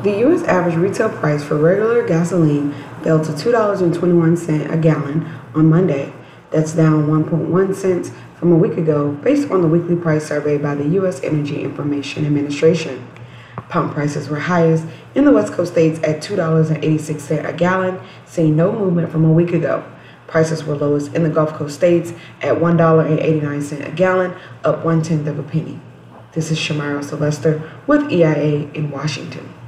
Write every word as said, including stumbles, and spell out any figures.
The U S average retail price for regular gasoline fell to two dollars and twenty-one cents a gallon on Monday. That's down one point one cents from a week ago, based on the weekly price survey by the U S Energy Information Administration. Pump prices were highest in the West Coast states at two dollars and eighty-six cents a gallon, seeing no movement from a week ago. Prices were lowest in the Gulf Coast states at one dollar and eighty-nine cents a gallon, up one-tenth of a penny. This is Shamira Sylvester with E I A in Washington.